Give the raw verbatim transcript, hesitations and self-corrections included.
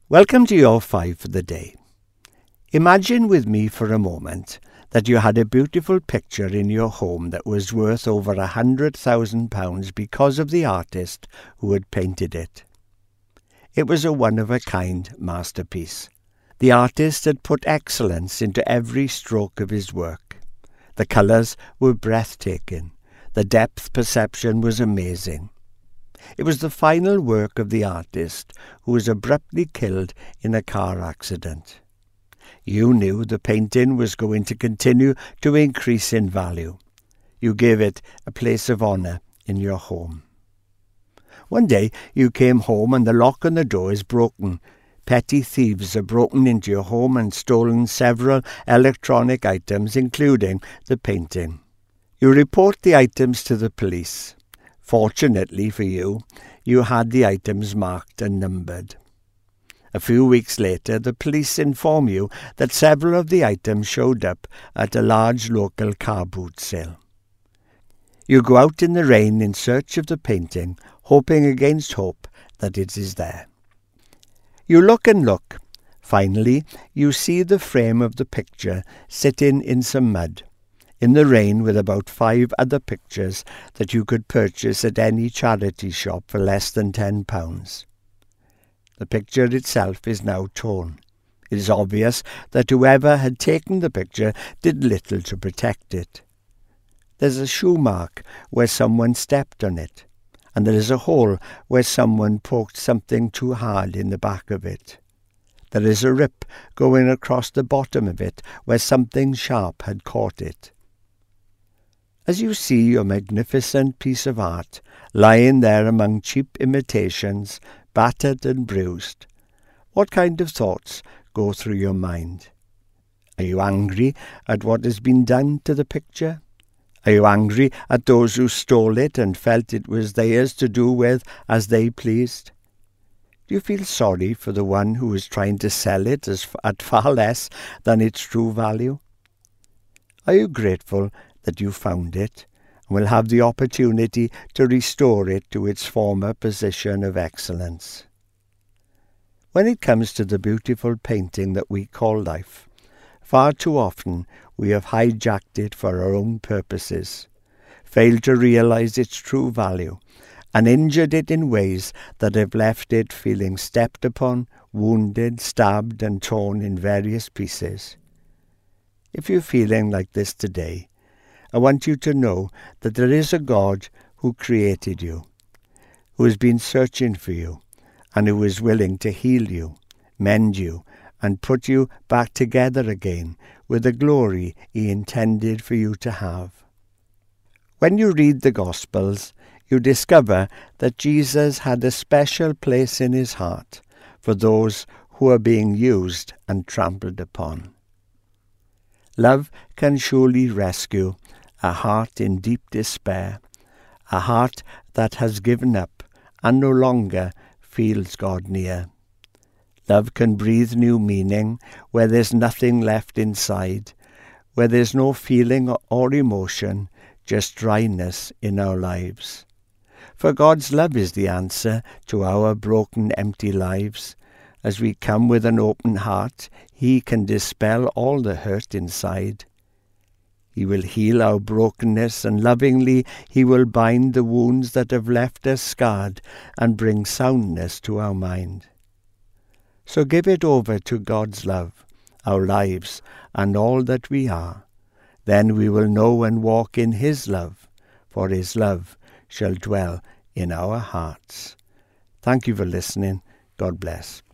Welcome to your five for the day. Imagine with me for a moment that you had a beautiful picture in your home that was worth over a hundred thousand pounds because of the artist who had painted it. It was a one-of-a-kind masterpiece. The artist had put excellence into every stroke of his work. The colours were breathtaking. The depth perception was amazing. It was the final work of the artist, who was abruptly killed in a car accident. You knew the painting was going to continue to increase in value. You gave it a place of honour in your home. One day you came home and the lock on the door is broken. Petty thieves have broken into your home and stolen several electronic items, including the painting. You report the items to the police. Fortunately for you, you had the items marked and numbered. A few weeks later, the police inform you that several of the items showed up at a large local car boot sale. You go out in the rain in search of the painting, hoping against hope that it is there. You look and look. Finally, you see the frame of the picture sitting in some mud, in the rain, with about five other pictures that you could purchase at any charity shop for less than ten pounds. The picture itself is now torn. It is obvious that whoever had taken the picture did little to protect it. There's a shoe mark where someone stepped on it, and there is a hole where someone poked something too hard in the back of it. There is a rip going across the bottom of it where something sharp had caught it. As you see your magnificent piece of art lying there among cheap imitations, battered and bruised, what kind of thoughts go through your mind? Are you angry at what has been done to the picture? Are you angry at those who stole it and felt it was theirs to do with as they pleased? Do you feel sorry for the one who is trying to sell it as at far less than its true value? Are you grateful that you found it and will have the opportunity to restore it to its former position of excellence? When it comes to the beautiful painting that we call life, far too often we have hijacked it for our own purposes, failed to realize its true value, and injured it in ways that have left it feeling stepped upon, wounded, stabbed, and torn in various pieces. If you're feeling like this today, I want you to know that there is a God who created you, who has been searching for you, and who is willing to heal you, mend you, and put you back together again with the glory he intended for you to have. When you read the Gospels, you discover that Jesus had a special place in his heart for those who are being used and trampled upon. Love can surely rescue a heart in deep despair, a heart that has given up and no longer feels God near. Love can breathe new meaning where there's nothing left inside, where there's no feeling or emotion, just dryness in our lives. For God's love is the answer to our broken, empty lives. As we come with an open heart, he can dispel all the hurt inside. He will heal our brokenness, and lovingly he will bind the wounds that have left us scarred and bring soundness to our mind. So give it over to God's love, our lives, and all that we are. Then we will know and walk in his love, for his love shall dwell in our hearts. Thank you for listening. God bless.